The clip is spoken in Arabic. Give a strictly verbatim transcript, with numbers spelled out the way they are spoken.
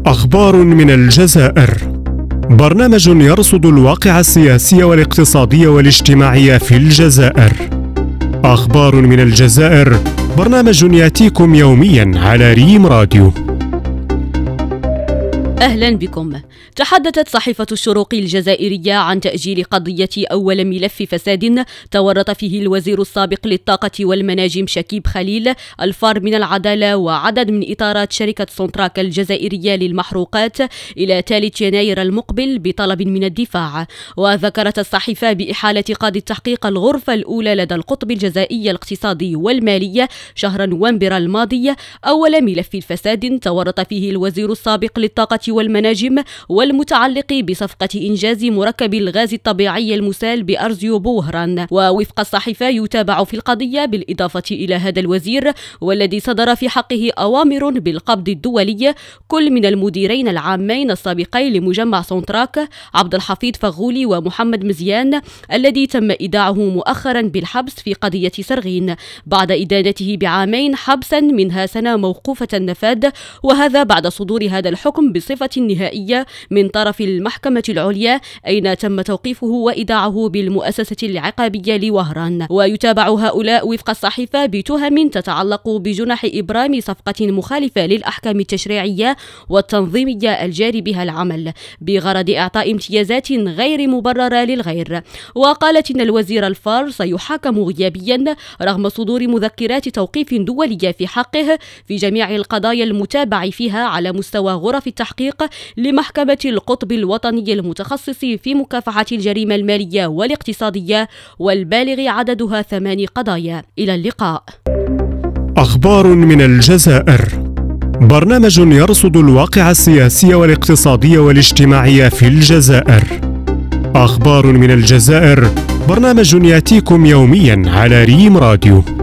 أخبار من الجزائر. برنامج يرصد الواقع السياسي والاقتصادي والاجتماعي في الجزائر. أخبار من الجزائر، برنامج يأتيكم يوميا على ريم راديو. أهلا بكم. تحدثت صحيفة الشروق الجزائرية عن تأجيل قضية أول ملف فساد تورط فيه الوزير السابق للطاقة والمناجم شكيب خليل الفار من العدالة وعدد من إطارات شركة سونتراك الجزائرية للمحروقات إلى ثالث يناير المقبل بطلب من الدفاع. وذكرت الصحيفة بإحالة قاضي التحقيق الغرفة الأولى لدى القطب الجزائري الاقتصادي والمالي شهر نوفمبر الماضي أول ملف فساد تورط فيه الوزير السابق للطاقة والمناجم والمتعلق بصفقة إنجاز مركب الغاز الطبيعي المسال بأرزيو بوهران. ووفق الصحيفة يتابع في القضية بالإضافة إلى هذا الوزير والذي صدر في حقه أوامر بالقبض الدولي كل من المديرين العامين السابقين لمجمع سونتراك عبد الحفيظ فغولي ومحمد مزيان الذي تم إيداعه مؤخرا بالحبس في قضية سرغين بعد إدانته بعامين حبسا منها سنة موقوفة النفاذ، وهذا بعد صدور هذا الحكم بصفة نهائية من طرف المحكمة العليا أين تم توقيفه وإيداعه بالمؤسسة العقابية لوهران. ويتابع هؤلاء وفق الصحيفة بتهم تتعلق بجنح إبرام صفقة مخالفة للأحكام التشريعية والتنظيمية الجاري بها العمل بغرض إعطاء امتيازات غير مبررة للغير. وقالت إن الوزير الفار سيحاكم غيابيا رغم صدور مذكرات توقيف دولية في حقه في جميع القضايا المتابع فيها على مستوى غرف التحقيق لمحكمة القطب الوطني المتخصص في مكافحة الجريمة المالية والاقتصادية والبالغ عددها ثمان قضايا. إلى اللقاء. أخبار من الجزائر. برنامج يرصد الواقع السياسي والاقتصادي والاجتماعي في الجزائر. أخبار من الجزائر، برنامج يأتيكم يوميا على ريم راديو.